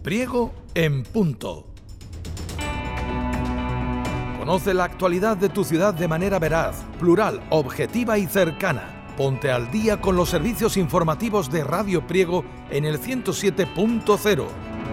Priego en Punto. Conoce la actualidad de tu ciudad de manera veraz, plural, objetiva y cercana. Ponte al día con los servicios informativos de Radio Priego en el 107.0.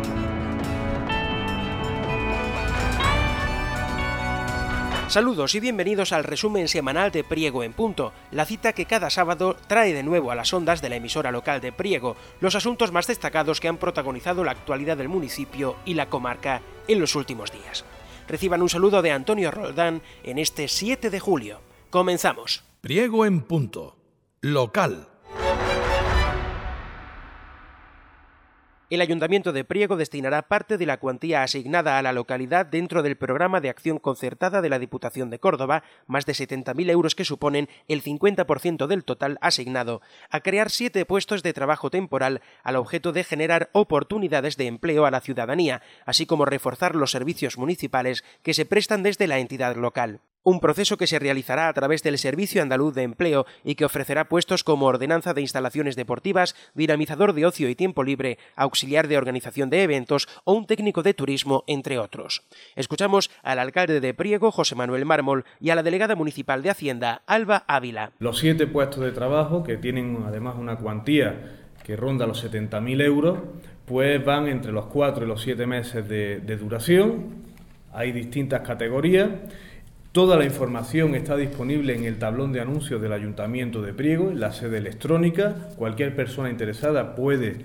Saludos y bienvenidos al resumen semanal de Priego en Punto, la cita que cada sábado trae de nuevo a las ondas de la emisora local de Priego los asuntos más destacados que han protagonizado la actualidad del municipio y la comarca en los últimos días. Reciban un saludo de Antonio Roldán en este 7 de julio. Comenzamos. Priego en Punto. Local. El Ayuntamiento de Priego destinará parte de la cuantía asignada a la localidad dentro del programa de acción concertada de la Diputación de Córdoba, más de 70.000 euros que suponen el 50% del total asignado, a crear 7 puestos de trabajo temporal al objeto de generar oportunidades de empleo a la ciudadanía, así como reforzar los servicios municipales que se prestan desde la entidad local. Un proceso que se realizará a través del Servicio Andaluz de Empleo y que ofrecerá puestos como ordenanza de instalaciones deportivas, dinamizador de ocio y tiempo libre, auxiliar de organización de eventos o un técnico de turismo, entre otros. Escuchamos al alcalde de Priego, José Manuel Mármol, y a la delegada municipal de Hacienda, Alba Ávila. Los 7 puestos de trabajo, que tienen además una cuantía que ronda los 70.000 euros, pues van entre los 4 y los 7 meses de duración. Hay distintas categorías. Toda la información está disponible en el tablón de anuncios del Ayuntamiento de Priego, en la sede electrónica. Cualquier persona interesada puede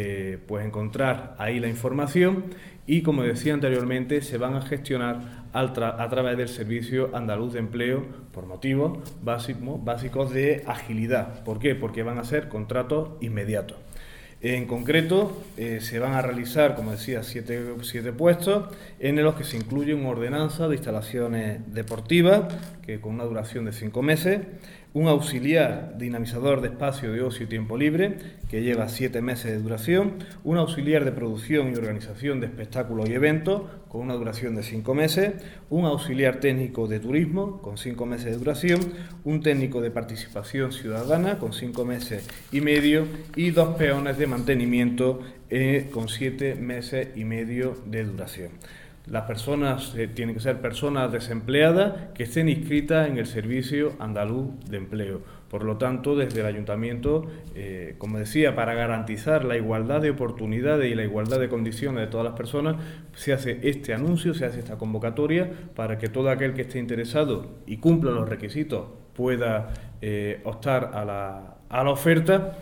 encontrar ahí la información y, como decía anteriormente, se van a gestionar a través del Servicio Andaluz de Empleo por motivos básicos de agilidad. ¿Por qué? Porque van a ser contratos inmediatos. En concreto, se van a realizar, como decía, 7 puestos en los que se incluye una ordenanza de instalaciones deportivas, que con una duración de 5 meses, un auxiliar dinamizador de espacio de ocio y tiempo libre, que lleva 7 meses de duración, un auxiliar de producción y organización de espectáculos y eventos, con una duración de 5 meses, un auxiliar técnico de turismo, con 5 meses de duración, un técnico de participación ciudadana, con 5 meses y medio, y 2 peones de mantenimiento, con 7 meses y medio de duración. Las personas tienen que ser personas desempleadas que estén inscritas en el Servicio Andaluz de Empleo. Por lo tanto, desde el Ayuntamiento, como decía, para garantizar la igualdad de oportunidades y la igualdad de condiciones de todas las personas, se hace este anuncio, se hace esta convocatoria para que todo aquel que esté interesado y cumpla los requisitos pueda optar a la oferta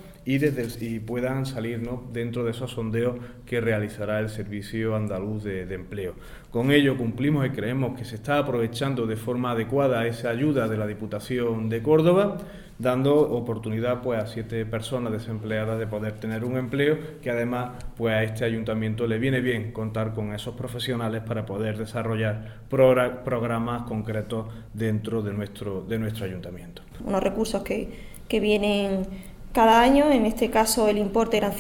y puedan salir, ¿no?, dentro de esos sondeos que realizará el Servicio Andaluz de Empleo. Con ello cumplimos y creemos que se está aprovechando de forma adecuada esa ayuda de la Diputación de Córdoba, dando oportunidad pues a 7 personas desempleadas de poder tener un empleo, que además pues a este ayuntamiento le viene bien contar con esos profesionales para poder desarrollar programas concretos dentro de nuestro ayuntamiento. Unos recursos que vienen cada año. En este caso el importe eran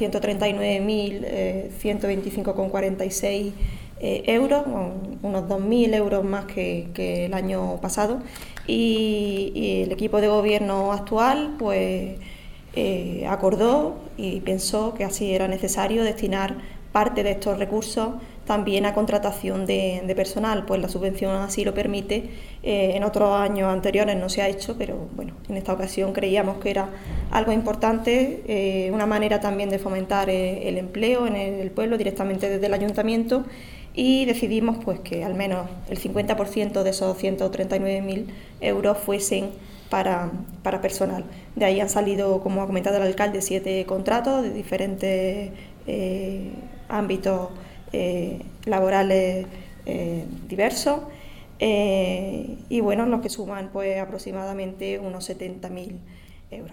139.125,46 euros, unos 2.000 euros más que el año pasado, y el equipo de gobierno actual pues acordó y pensó que así era necesario destinar parte de estos recursos también a contratación de personal, pues la subvención así lo permite. En otros años anteriores no se ha hecho, pero bueno, en esta ocasión creíamos que era algo importante, una manera también de fomentar el empleo en el pueblo directamente desde el ayuntamiento, y decidimos pues que al menos el 50% de esos 139.000 euros fuesen para personal. De ahí han salido, como ha comentado el alcalde, 7 contratos de diferentes ámbitos laborales diversos, y bueno, los que suman pues aproximadamente unos 70.000 euros.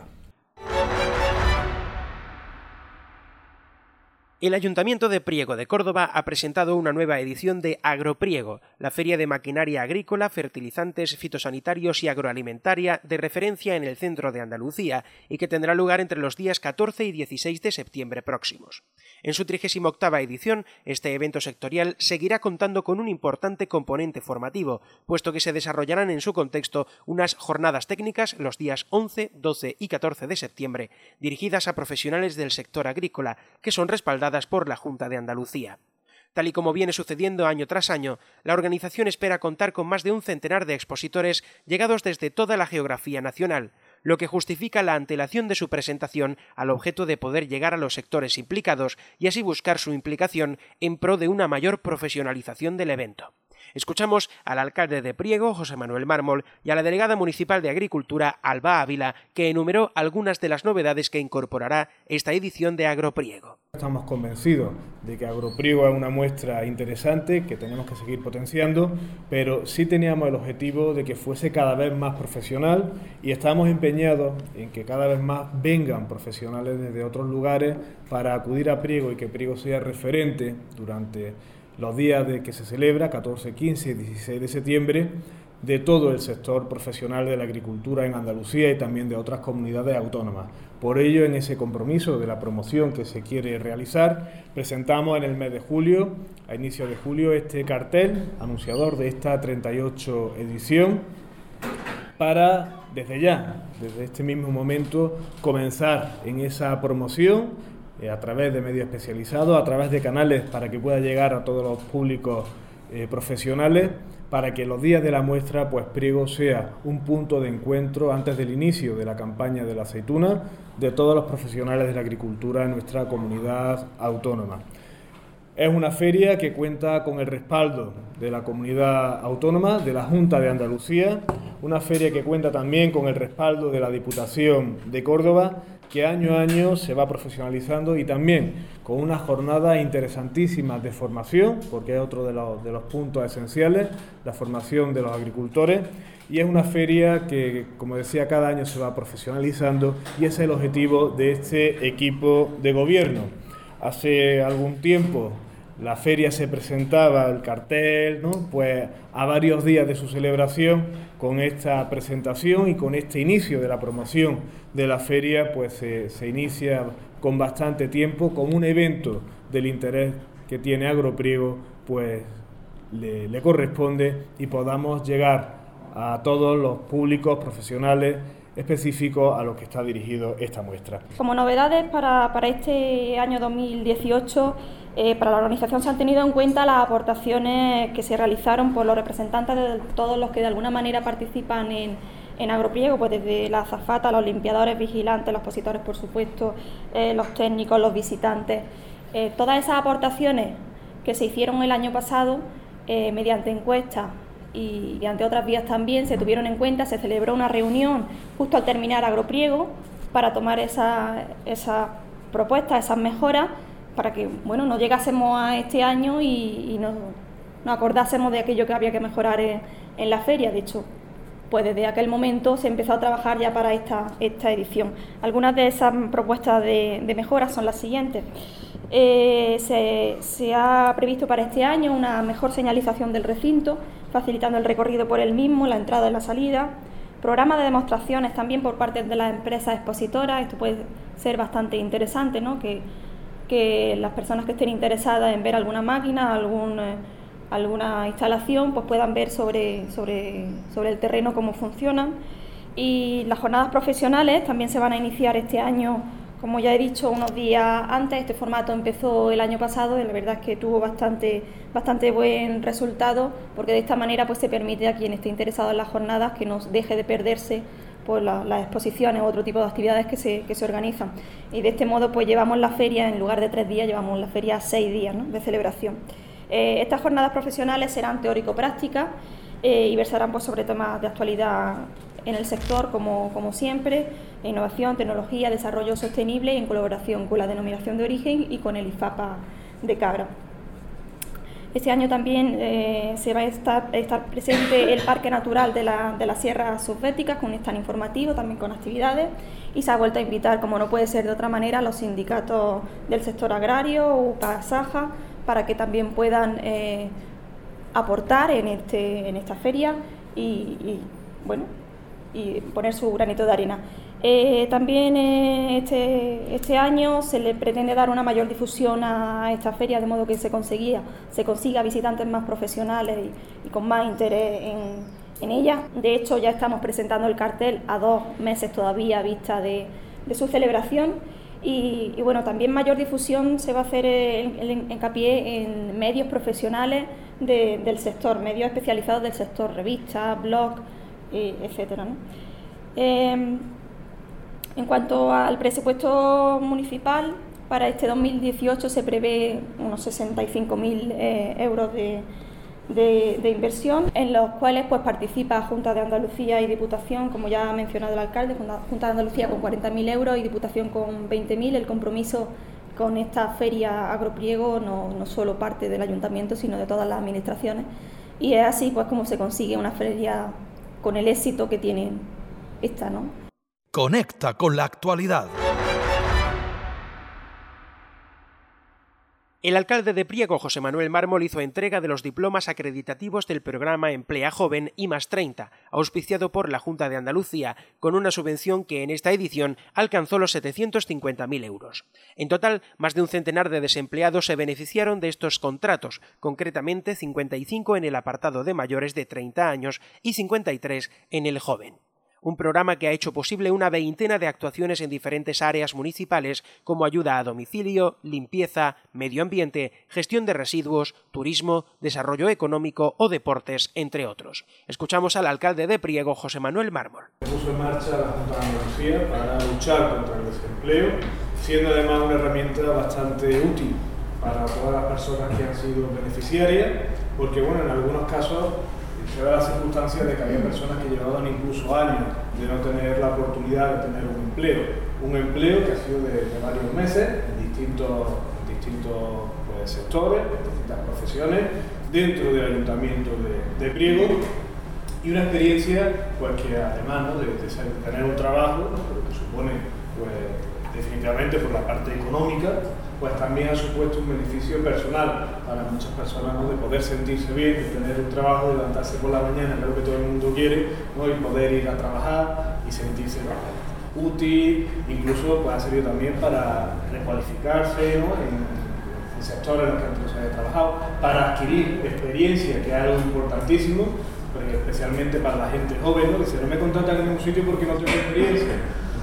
El Ayuntamiento de Priego de Córdoba ha presentado una nueva edición de Agropriego, la feria de maquinaria agrícola, fertilizantes, fitosanitarios y agroalimentaria de referencia en el centro de Andalucía y que tendrá lugar entre los días 14 y 16 de septiembre próximos. En su 38ª edición, este evento sectorial seguirá contando con un importante componente formativo, puesto que se desarrollarán en su contexto unas jornadas técnicas los días 11, 12 y 14 de septiembre, dirigidas a profesionales del sector agrícola, que son respaldadas por la Junta de Andalucía. Tal y como viene sucediendo año tras año, la organización espera contar con más de un centenar de expositores llegados desde toda la geografía nacional, lo que justifica la antelación de su presentación al objeto de poder llegar a los sectores implicados y así buscar su implicación en pro de una mayor profesionalización del evento. Escuchamos al alcalde de Priego, José Manuel Mármol, y a la delegada municipal de Agricultura, Alba Ávila, que enumeró algunas de las novedades que incorporará esta edición de Agropriego. Estamos convencidos de que Agropriego es una muestra interesante que tenemos que seguir potenciando, pero sí teníamos el objetivo de que fuese cada vez más profesional y estamos empeñados en que cada vez más vengan profesionales desde otros lugares para acudir a Priego y que Priego sea referente durante los días de que se celebra, 14, 15 y 16 de septiembre, de todo el sector profesional de la agricultura en Andalucía y también de otras comunidades autónomas. Por ello, en ese compromiso de la promoción que se quiere realizar, presentamos en el mes de julio, a inicio de julio, este cartel anunciador de esta 38 edición para, desde este mismo momento, comenzar en esa promoción a través de medios especializados, a través de canales para que pueda llegar a todos los públicos profesionales, para que los días de la muestra, pues Priego sea un punto de encuentro antes del inicio de la campaña de la aceituna de todos los profesionales de la agricultura en nuestra comunidad autónoma. Es una feria que cuenta con el respaldo de la comunidad autónoma, de la Junta de Andalucía, una feria que cuenta también con el respaldo de la Diputación de Córdoba, que año a año se va profesionalizando y también con unas jornadas interesantísimas de formación, porque es otro de los puntos esenciales, la formación de los agricultores, y es una feria que, como decía, cada año se va profesionalizando y ese es el objetivo de este equipo de gobierno. Hace algún tiempo la feria se presentaba, el cartel, ¿no? Pues a varios días de su celebración, con esta presentación y con este inicio de la promoción de la feria, pues se inicia con bastante tiempo, con un evento del interés que tiene Agropriego, pues le corresponde y podamos llegar a todos los públicos profesionales específicos a los que está dirigido esta muestra. Como novedades para este año 2018, para la organización se han tenido en cuenta las aportaciones que se realizaron por los representantes de todos los que de alguna manera participan en Agropriego, pues desde la azafata, los limpiadores, vigilantes, los expositores, por supuesto, los técnicos, los visitantes. Todas esas aportaciones que se hicieron el año pasado mediante encuestas y ante otras vías también se tuvieron en cuenta. Se celebró una reunión justo al terminar Agropriego para tomar esas propuestas, esas mejoras, para que no llegásemos a este año y nos acordásemos de aquello que había que mejorar en la feria. De hecho, pues desde aquel momento se empezó a trabajar ya para esta edición. Algunas de esas propuestas de mejoras son las siguientes. Se ha previsto para este año una mejor señalización del recinto, facilitando el recorrido por el mismo, la entrada y la salida. Programa de demostraciones también por parte de las empresas expositoras. Esto puede ser bastante interesante, ¿no? Que las personas que estén interesadas en ver alguna máquina, alguna instalación, pues puedan ver sobre el terreno cómo funcionan. Y las jornadas profesionales también se van a iniciar este año, como ya he dicho, unos días antes. Este formato empezó el año pasado y la verdad es que tuvo bastante buen resultado, porque de esta manera pues se permite a quien esté interesado en las jornadas que no deje de perderse pues las exposiciones u otro tipo de actividades que se organizan. Y de este modo pues llevamos la feria, en lugar de 3 días, llevamos la feria 6 días, ¿no?, de celebración. Estas jornadas profesionales serán teórico-prácticas y versarán pues sobre temas de actualidad en el sector, como siempre, innovación, tecnología, desarrollo sostenible, en colaboración con la Denominación de Origen y con el IFAPA de Cabra. Este año también se va a estar presente el Parque Natural de las Sierras Subbéticas, con un stand informativo, también con actividades, y se ha vuelto a invitar, como no puede ser de otra manera, a los sindicatos del sector agrario, UPA, SAJA, para que también puedan aportar en esta feria y poner su granito de arena. También este año se le pretende dar una mayor difusión a esta feria, de modo que se consiga visitantes más profesionales y con más interés en ella. De hecho, ya estamos presentando el cartel a 2 meses todavía a vista de su celebración. Y bueno, también mayor difusión se va a hacer el hincapié en medios profesionales del sector, medios especializados del sector, revistas, blogs, etcétera, ¿no? En cuanto al presupuesto municipal, para este 2018 se prevé unos 65.000 euros de inversión, en los cuales pues participa Junta de Andalucía y Diputación, como ya ha mencionado el alcalde, Junta de Andalucía con 40.000 euros y Diputación con 20.000. El compromiso con esta feria Agropriego no solo parte del ayuntamiento, sino de todas las administraciones, y es así pues como se consigue una feria con el éxito que tiene esta, ¿no? Conecta con la actualidad. El alcalde de Priego, José Manuel Mármol, hizo entrega de los diplomas acreditativos del programa Emplea Joven I+30, auspiciado por la Junta de Andalucía, con una subvención que en esta edición alcanzó los 750.000 euros. En total, más de un centenar de desempleados se beneficiaron de estos contratos, concretamente 55 en el apartado de mayores de 30 años y 53 en el joven. Un programa que ha hecho posible una veintena de actuaciones en diferentes áreas municipales como ayuda a domicilio, limpieza, medio ambiente, gestión de residuos, turismo, desarrollo económico o deportes, entre otros. Escuchamos al alcalde de Priego, José Manuel Mármol. Se puso en marcha la Junta de Andalucía para luchar contra el desempleo, siendo además una herramienta bastante útil para todas las personas que han sido beneficiarias, porque bueno, en algunos casos se da la circunstancia de que había personas que llevaban incluso años de no tener la oportunidad de tener un empleo que ha sido de varios meses en distintos pues, sectores, en distintas profesiones dentro del Ayuntamiento de Priego, y una experiencia pues que además, ¿no?, de tener un trabajo, ¿no?, que supone pues definitivamente por la parte económica, pues también ha supuesto un beneficio personal para muchas personas, ¿no?, de poder sentirse bien, de tener un trabajo, de levantarse por la mañana, que es lo que todo el mundo quiere, ¿no?, y poder ir a trabajar y sentirse, ¿no?, útil. Incluso pues, ha servido también para recualificarse, ¿no?, en sectores en los que antes no se había trabajado, para adquirir experiencia, que es algo importantísimo, pues, especialmente para la gente joven, ¿no?, que si no me contratan en un sitio porque no tengo experiencia.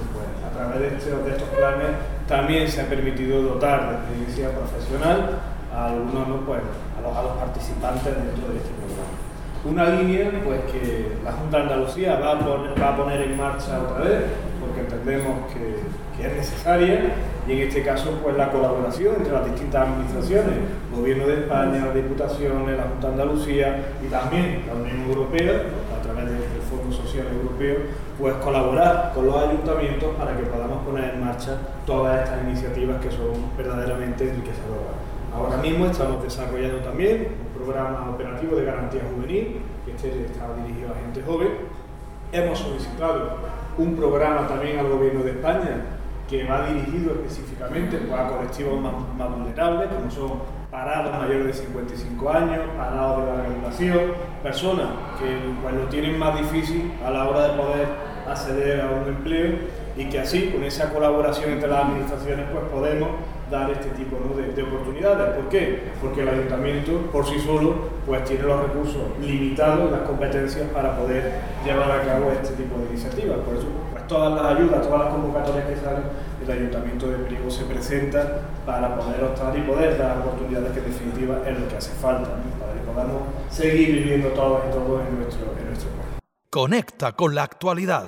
A través de estos planes también se ha permitido dotar de experiencia profesional a algunos, ¿no?, pues, a los participantes dentro de este programa. Una línea pues, que la Junta de Andalucía va a poner en marcha otra vez, porque entendemos que es necesaria, y en este caso pues, la colaboración entre las distintas administraciones, el Gobierno de España, las Diputaciones, la Junta de Andalucía y también la Unión Europea, a través del Fondo Social Europeo, pues colaborar con los ayuntamientos para que podamos poner en marcha todas estas iniciativas que son verdaderamente enriquecedoras. Ahora mismo estamos desarrollando también un programa operativo de garantía juvenil, que está dirigido a gente joven. Hemos solicitado un programa también al Gobierno de España que va dirigido específicamente pues, a colectivos más vulnerables, como son parados mayores de 55 años, parados de larga duración, personas que pues, lo tienen más difícil a la hora de poder acceder a un empleo, y que así, con esa colaboración entre las administraciones, pues podemos dar este tipo, ¿no?, de oportunidades. ¿Por qué? Porque el ayuntamiento por sí solo pues tiene los recursos limitados, las competencias para poder llevar a cabo este tipo de iniciativas. Por eso pues todas las ayudas, todas las convocatorias que salen, el Ayuntamiento de Priego se presenta para poder optar y poder dar oportunidades, que en definitiva es lo que hace falta, ¿no?, para que podamos seguir viviendo todos y todos en nuestro país. Conecta con la actualidad.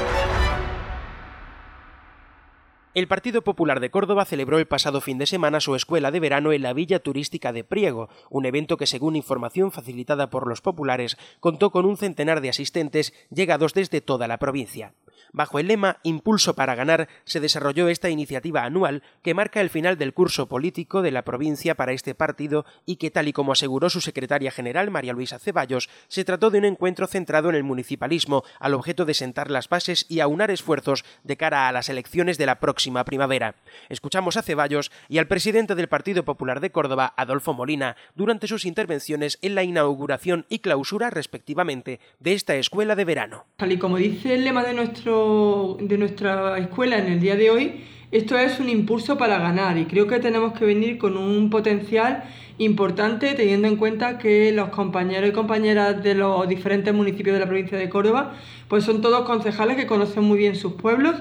El Partido Popular de Córdoba celebró el pasado fin de semana su escuela de verano en la Villa Turística de Priego, un evento que, según información facilitada por los populares, contó con un centenar de asistentes llegados desde toda la provincia. Bajo el lema Impulso para ganar, se desarrolló esta iniciativa anual que marca el final del curso político de la provincia para este partido y que, tal y como aseguró su secretaria general, María Luisa Ceballos, se trató de un encuentro centrado en el municipalismo, al objeto de sentar las bases y aunar esfuerzos de cara a las elecciones de la próxima primavera. Escuchamos a Ceballos y al presidente del Partido Popular de Córdoba, Adolfo Molina, durante sus intervenciones en la inauguración y clausura, respectivamente, de esta escuela de verano. Tal y como dice el lema de nuestra escuela en el día de hoy, esto es un impulso para ganar, y creo que tenemos que venir con un potencial importante, teniendo en cuenta que los compañeros y compañeras de los diferentes municipios de la provincia de Córdoba pues son todos concejales que conocen muy bien sus pueblos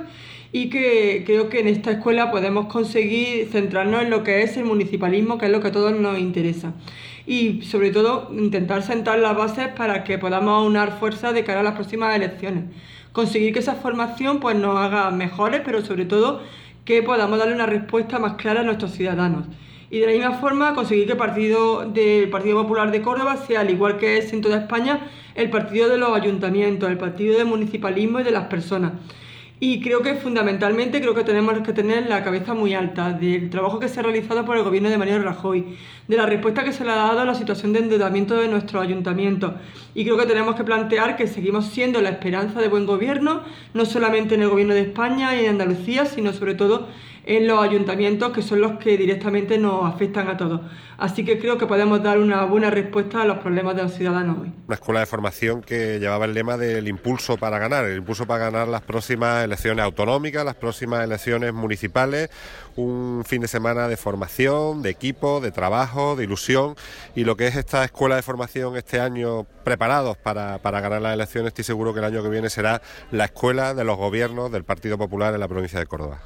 y que creo que en esta escuela podemos conseguir centrarnos en lo que es el municipalismo, que es lo que a todos nos interesa. Y sobre todo intentar sentar las bases para que podamos aunar fuerzas de cara a las próximas elecciones. Conseguir que esa formación pues, nos haga mejores, pero sobre todo que podamos darle una respuesta más clara a nuestros ciudadanos. Y de la misma forma conseguir que el Partido Popular de Córdoba sea, al igual que es en toda España, el partido de los ayuntamientos, el partido del municipalismo y de las personas. Y creo que fundamentalmente tenemos que tener la cabeza muy alta del trabajo que se ha realizado por el gobierno de Mariano Rajoy, de la respuesta que se le ha dado a la situación de endeudamiento de nuestros ayuntamientos. Y creo que tenemos que plantear que seguimos siendo la esperanza de buen gobierno, no solamente en el gobierno de España y en Andalucía, sino sobre todo en los ayuntamientos, que son los que directamente nos afectan a todos. Así que creo que podemos dar una buena respuesta a los problemas de los ciudadanos hoy. Una escuela de formación que llevaba el lema del impulso para ganar, las próximas elecciones autonómicas, las próximas elecciones municipales, un fin de semana de formación, de equipo, de trabajo, de ilusión, y lo que es esta escuela de formación este año preparados para ganar las elecciones, estoy seguro que el año que viene será la escuela de los gobiernos del Partido Popular en la provincia de Córdoba.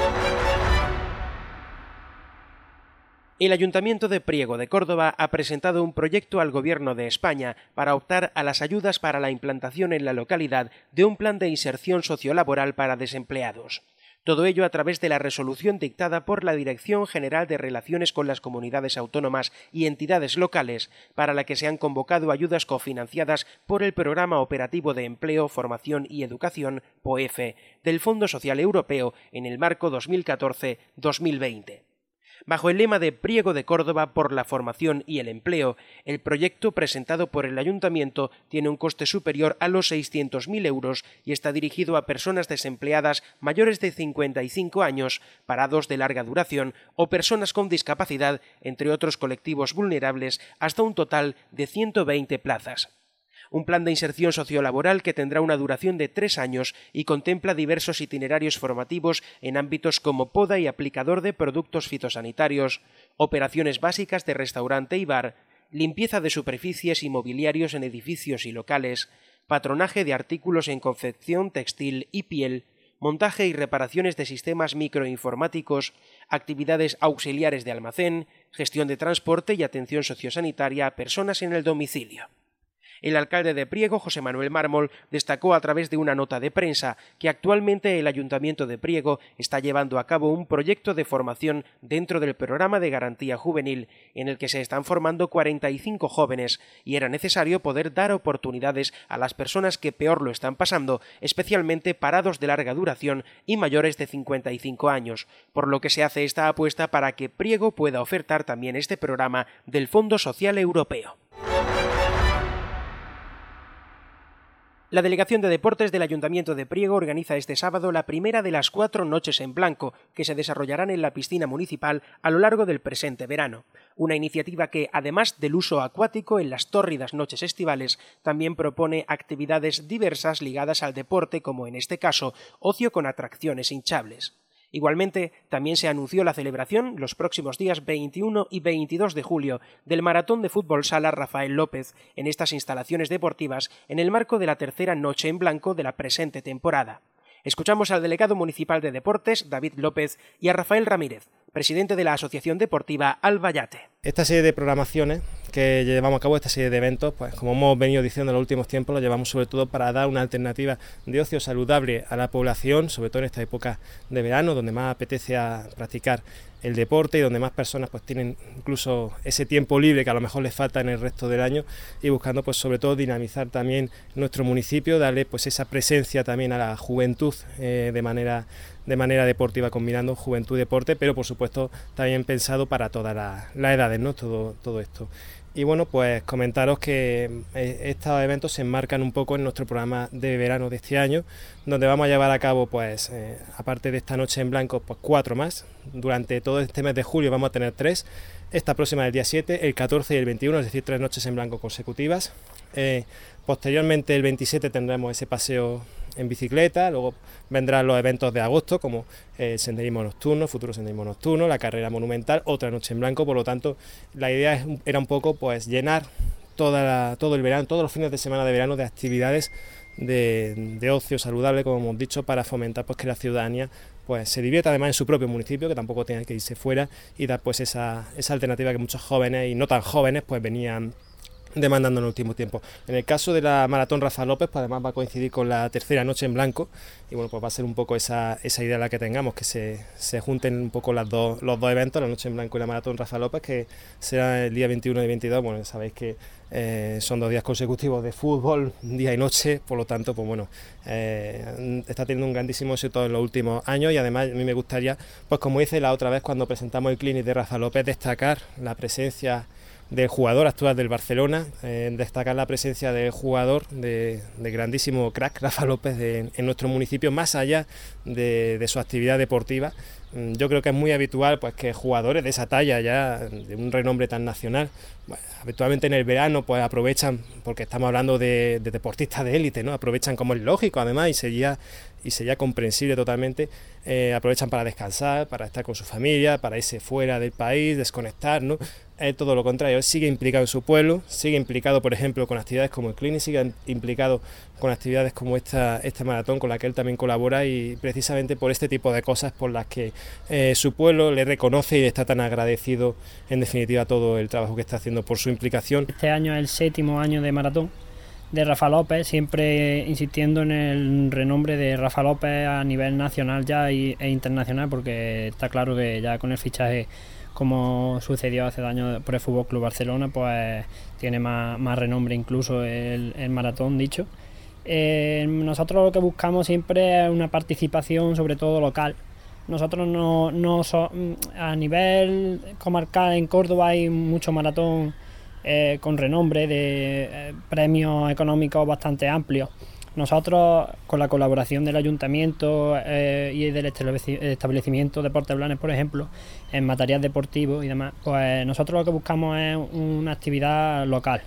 El Ayuntamiento de Priego de Córdoba ha presentado un proyecto al Gobierno de España para optar a las ayudas para la implantación en la localidad de un plan de inserción sociolaboral para desempleados. Todo ello a través de la resolución dictada por la Dirección General de Relaciones con las Comunidades Autónomas y Entidades Locales, para la que se han convocado ayudas cofinanciadas por el Programa Operativo de Empleo, Formación y Educación, POEFE, del Fondo Social Europeo en el marco 2014-2020. Bajo el lema de Priego de Córdoba por la formación y el empleo, el proyecto presentado por el Ayuntamiento tiene un coste superior a los 600.000 euros y está dirigido a personas desempleadas mayores de 55 años, parados de larga duración o personas con discapacidad, entre otros colectivos vulnerables, hasta un total de 120 plazas. Un plan de inserción sociolaboral que tendrá una duración de 3 años y contempla diversos itinerarios formativos en ámbitos como poda y aplicador de productos fitosanitarios, operaciones básicas de restaurante y bar, limpieza de superficies y mobiliarios en edificios y locales, patronaje de artículos en confección textil y piel, montaje y reparaciones de sistemas microinformáticos, actividades auxiliares de almacén, gestión de transporte y atención sociosanitaria a personas en el domicilio. El alcalde de Priego, José Manuel Mármol, destacó a través de una nota de prensa que actualmente el Ayuntamiento de Priego está llevando a cabo un proyecto de formación dentro del programa de garantía juvenil, en el que se están formando 45 jóvenes, y era necesario poder dar oportunidades a las personas que peor lo están pasando, especialmente parados de larga duración y mayores de 55 años, por lo que se hace esta apuesta para que Priego pueda ofertar también este programa del Fondo Social Europeo. La Delegación de Deportes del Ayuntamiento de Priego organiza este sábado la primera de las 4 noches en blanco que se desarrollarán en la piscina municipal a lo largo del presente verano. Una iniciativa que, además del uso acuático en las tórridas noches estivales, también propone actividades diversas ligadas al deporte, como en este caso, ocio con atracciones hinchables. Igualmente, también se anunció la celebración los próximos días 21 y 22 de julio del Maratón de Fútbol Sala Rafael López en estas instalaciones deportivas en el marco de la tercera noche en blanco de la presente temporada. Escuchamos al delegado municipal de Deportes, David López, y a Rafael Ramírez, presidente de la Asociación Deportiva Albayate. Esta serie de programaciones que llevamos a cabo, esta serie de eventos, pues como hemos venido diciendo en los últimos tiempos, lo llevamos sobre todo para dar una alternativa de ocio saludable a la población, sobre todo en esta época de verano, donde más apetece a practicar el deporte y donde más personas pues tienen incluso ese tiempo libre que a lo mejor les falta en el resto del año, y buscando pues sobre todo dinamizar también nuestro municipio, darle pues esa presencia también a la juventud de manera deportiva, combinando juventud y deporte, pero por supuesto también pensado para todas las edades, ¿no? Todo esto. Y bueno, pues comentaros que estos eventos se enmarcan un poco en nuestro programa de verano de este año, donde vamos a llevar a cabo, pues, aparte de esta noche en blanco, pues 4 más. Durante todo este mes de julio vamos a tener 3. Esta próxima del día 7, el 14 y el 21, es decir, 3 noches en blanco consecutivas. Posteriormente, el 27, tendremos ese paseo en bicicleta, luego vendrán los eventos de agosto como el senderismo nocturno, futuro senderismo nocturno, la carrera monumental, otra noche en blanco. Por lo tanto, la idea era un poco pues llenar todo el verano, todos los fines de semana de verano de actividades de ocio saludable, como hemos dicho, para fomentar pues que la ciudadanía pues se divierta además en su propio municipio, que tampoco tenga que irse fuera, y dar pues esa alternativa que muchos jóvenes y no tan jóvenes pues venían demandando en el último tiempo. En el caso de la Maratón Rafa López, pues además va a coincidir con la tercera noche en blanco, y bueno, pues va a ser un poco esa idea la que tengamos, que se junten un poco los dos eventos, la noche en blanco y la Maratón Rafa López, que será el día 21 y 22, bueno, sabéis que son 2 días consecutivos de fútbol, día y noche, por lo tanto, pues bueno, está teniendo un grandísimo éxito en los últimos años, y además a mí me gustaría, pues como hice la otra vez cuando presentamos el clinic de Rafa López, destacar la presencia del jugador actual del Barcelona, destacar la presencia del jugador, de grandísimo crack Rafa López en nuestro municipio, más allá de su actividad deportiva. Yo creo que es muy habitual pues que jugadores de esa talla, ya de un renombre tan nacional, bueno, habitualmente en el verano pues aprovechan, porque estamos hablando de deportistas de élite, ¿no? Aprovechan, como es lógico además, y sería comprensible totalmente, aprovechan para descansar, para estar con su familia, para irse fuera del país, desconectar, ¿no? Todo lo contrario, él sigue implicado en su pueblo, sigue implicado, por ejemplo, con actividades como el clinic, sigue implicado con actividades como esta maratón con la que él también colabora, y precisamente por este tipo de cosas por las que su pueblo le reconoce y le está tan agradecido, en definitiva, todo el trabajo que está haciendo por su implicación. Este año es el 7º año de maratón de Rafa López, siempre insistiendo en el renombre de Rafa López a nivel nacional ya e internacional, porque está claro que ya con el fichaje, como sucedió hace 2 años por el Fútbol Club Barcelona, pues tiene más renombre incluso el maratón dicho. Nosotros lo que buscamos siempre es una participación sobre todo local. Nosotros a nivel comarcal en Córdoba hay mucho maratón con renombre de premios económicos bastante amplios. Nosotros, con la colaboración del ayuntamiento y del establecimiento Deportes Blanes, por ejemplo, en material deportivo y demás, pues nosotros lo que buscamos es una actividad local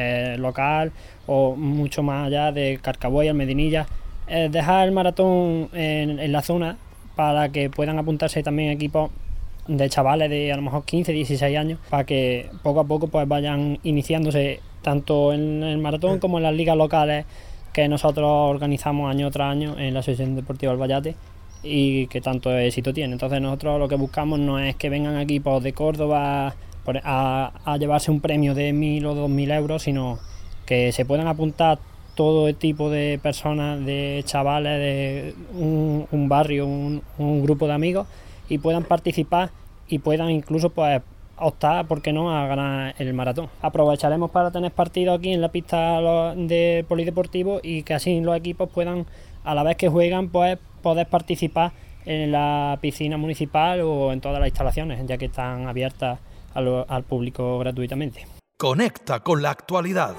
o mucho más allá de Carcaboy, Almedinilla, dejar el maratón en la zona para que puedan apuntarse también equipos de chavales de a lo mejor 15, 16 años, para que poco a poco pues vayan iniciándose tanto en el maratón como en las ligas locales que nosotros organizamos año tras año en la Asociación Deportiva Albayate y que tanto éxito tiene. Entonces nosotros lo que buscamos no es que vengan equipos de Córdoba a llevarse un premio de 1.000 o 2.000 euros, sino que se puedan apuntar todo el tipo de personas, de chavales, de un barrio, un grupo de amigos, y puedan participar y puedan incluso pues optar, ¿por qué no?, a ganar el maratón. Aprovecharemos para tener partidos aquí en la pista de polideportivo, y que así los equipos puedan, a la vez que juegan, pues poder participar en la piscina municipal o en todas las instalaciones, ya que están abiertas al público gratuitamente. Conecta con la actualidad.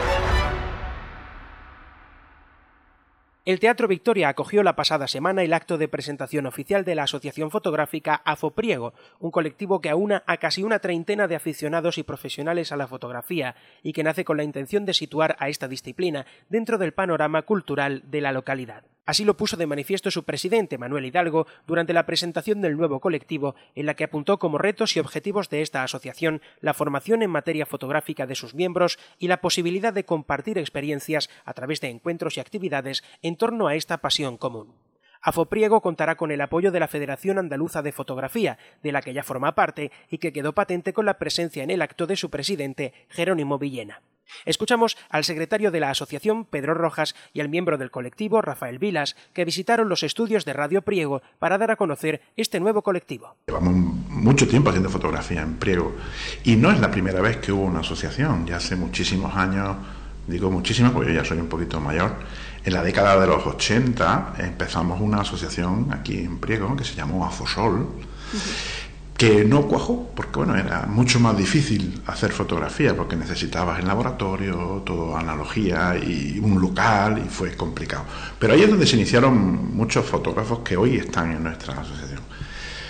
El Teatro Victoria acogió la pasada semana el acto de presentación oficial de la Asociación Fotográfica AFOPriego, un colectivo que aúna a casi una treintena de aficionados y profesionales a la fotografía y que nace con la intención de situar a esta disciplina dentro del panorama cultural de la localidad. Así lo puso de manifiesto su presidente, Manuel Hidalgo, durante la presentación del nuevo colectivo, en la que apuntó como retos y objetivos de esta asociación la formación en materia fotográfica de sus miembros y la posibilidad de compartir experiencias a través de encuentros y actividades en torno a esta pasión común. AFOPriego contará con el apoyo de la Federación Andaluza de Fotografía, de la que ya forma parte y que quedó patente con la presencia en el acto de su presidente, Jerónimo Villena. Escuchamos al secretario de la asociación, Pedro Rojas, y al miembro del colectivo, Rafael Vilas, que visitaron los estudios de Radio Priego para dar a conocer este nuevo colectivo. Llevamos mucho tiempo haciendo fotografía en Priego y no es la primera vez que hubo una asociación. Ya hace muchísimos años, digo muchísimos porque yo ya soy un poquito mayor, en la década de los 80 empezamos una asociación aquí en Priego que se llamó Afosol, que no cuajó porque bueno, era mucho más difícil hacer fotografía porque necesitabas el laboratorio, todo analogía y un local, y fue complicado. Pero ahí es donde se iniciaron muchos fotógrafos que hoy están en nuestra asociación.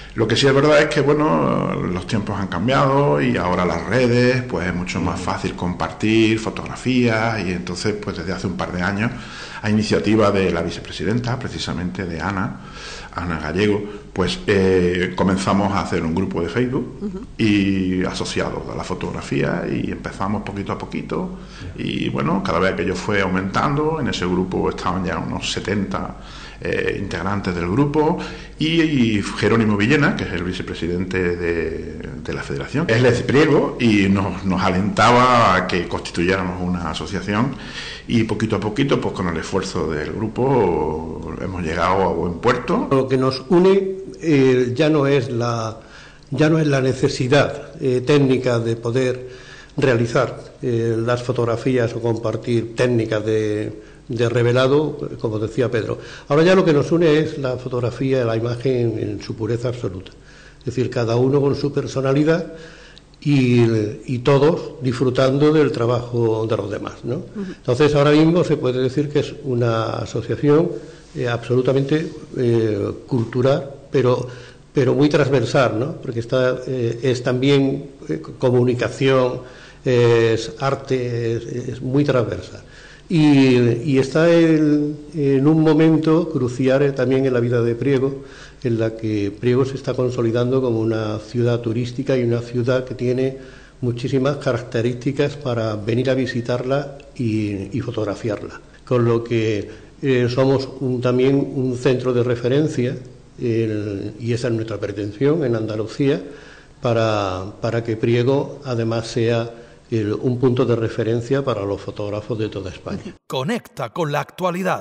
Lo que sí es verdad es que, bueno, los tiempos han cambiado y ahora las redes, pues es mucho más fácil compartir fotografías, y entonces, pues desde hace un par de años, a iniciativa de la vicepresidenta, precisamente de Ana Gallego, pues comenzamos a hacer un grupo de Facebook y asociados a la fotografía, y empezamos poquito a poquito, y bueno, cada vez aquello fue aumentando. En ese grupo estaban ya unos 70 integrantes del grupo, y Jerónimo Villena, que es el vicepresidente de la federación, él es de Priego y nos alentaba a que constituyéramos una asociación, y poquito a poquito, pues con el esfuerzo del grupo, hemos llegado a buen puerto. Lo que nos une ya no es la necesidad técnica de poder realizar las fotografías o compartir técnicas de revelado, como decía Pedro. Ahora ya lo que nos une es la fotografía, la imagen en su pureza absoluta. Es decir, cada uno con su personalidad y todos disfrutando del trabajo de los demás, ¿no? Entonces, ahora mismo se puede decir que es una asociación absolutamente cultural, pero muy transversal, ¿no? Porque es también comunicación, es arte, es muy transversal. Y está en un momento crucial también en la vida de Priego, en la que Priego se está consolidando como una ciudad turística y una ciudad que tiene muchísimas características para venir a visitarla y fotografiarla. Con lo que somos también un centro de referencia, y esa es nuestra pretensión en Andalucía, para que Priego además sea un punto de referencia para los fotógrafos de toda España. Conecta con la actualidad.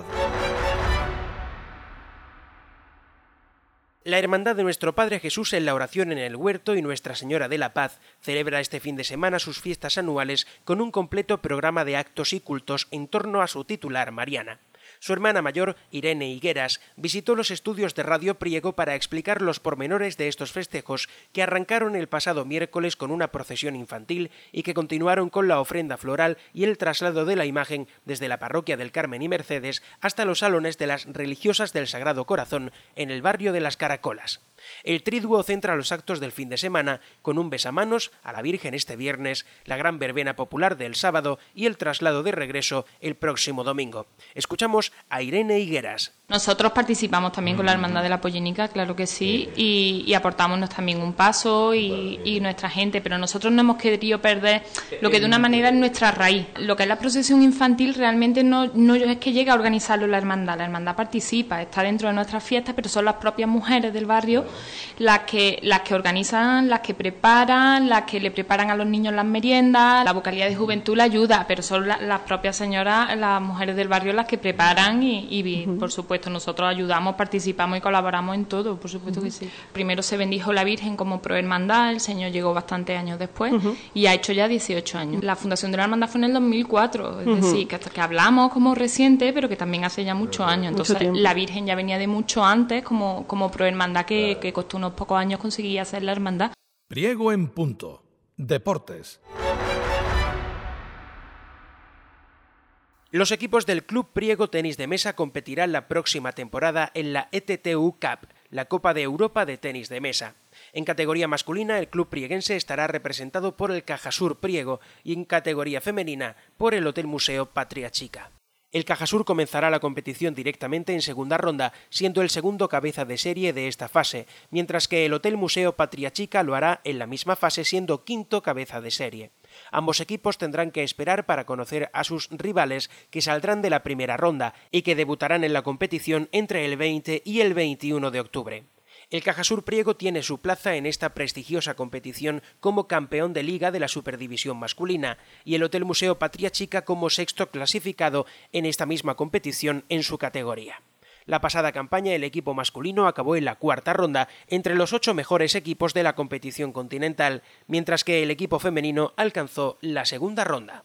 La Hermandad de Nuestro Padre Jesús en la Oración en el Huerto y Nuestra Señora de la Paz celebra este fin de semana sus fiestas anuales con un completo programa de actos y cultos en torno a su titular, Mariana. Su hermana mayor, Irene Higueras, visitó los estudios de Radio Priego para explicar los pormenores de estos festejos, que arrancaron el pasado miércoles con una procesión infantil y que continuaron con la ofrenda floral y el traslado de la imagen desde la parroquia del Carmen y Mercedes hasta los salones de las religiosas del Sagrado Corazón en el barrio de Las Caracolas. El triduo centra los actos del fin de semana con un besamanos a la Virgen este viernes, la gran verbena popular del sábado y el traslado de regreso el próximo domingo. Escuchamos a Irene Higueras. Nosotros participamos también con la Hermandad de la Pollénica, claro que sí, y aportamos también un paso y nuestra gente, pero nosotros no hemos querido perder lo que de una manera es nuestra raíz. Lo que es la procesión infantil realmente no es que llegue a organizarlo la hermandad participa, está dentro de nuestras fiestas, pero son las propias mujeres del barrio las que organizan, las que preparan, las que le preparan a los niños las meriendas, la vocalía de juventud la ayuda, pero son las propias señoras, las mujeres del barrio las que preparan y por supuesto nosotros ayudamos, participamos y colaboramos en todo, por supuesto que sí. Primero se bendijo la Virgen como prohermandad, el Señor llegó bastantes años después y ha hecho ya 18 años. La fundación de la hermandad fue en el 2004, es decir, que hablamos como reciente, pero que también hace ya muchos años. Entonces la Virgen ya venía de mucho antes como prohermandad que costó unos pocos años conseguir hacer la hermandad. Priego en punto. Deportes. Los equipos del Club Priego Tenis de Mesa competirán la próxima temporada en la ETTU Cup, la Copa de Europa de Tenis de Mesa. En categoría masculina, el club prieguense estará representado por el Cajasur Priego y en categoría femenina por el Hotel Museo Patria Chica. El Cajasur comenzará la competición directamente en segunda ronda, siendo el segundo cabeza de serie de esta fase, mientras que el Hotel Museo Patria Chica lo hará en la misma fase siendo quinto cabeza de serie. Ambos equipos tendrán que esperar para conocer a sus rivales que saldrán de la primera ronda y que debutarán en la competición entre el 20 y el 21 de octubre. El Cajasur Priego tiene su plaza en esta prestigiosa competición como campeón de liga de la Superdivisión masculina y el Hotel Museo Patria Chica como sexto clasificado en esta misma competición en su categoría. La pasada campaña el equipo masculino acabó en la cuarta ronda entre los 8 mejores equipos de la competición continental, mientras que el equipo femenino alcanzó la segunda ronda.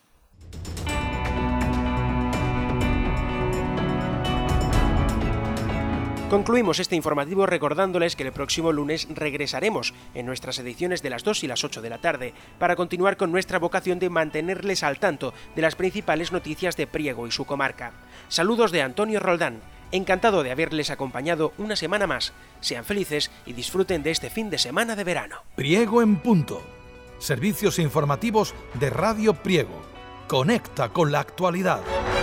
Concluimos este informativo recordándoles que el próximo lunes regresaremos en nuestras ediciones de las 2 y las 8 de la tarde para continuar con nuestra vocación de mantenerles al tanto de las principales noticias de Priego y su comarca. Saludos de Antonio Roldán. Encantado de haberles acompañado una semana más. Sean felices y disfruten de este fin de semana de verano. Priego en punto. Servicios informativos de Radio Priego. Conecta con la actualidad.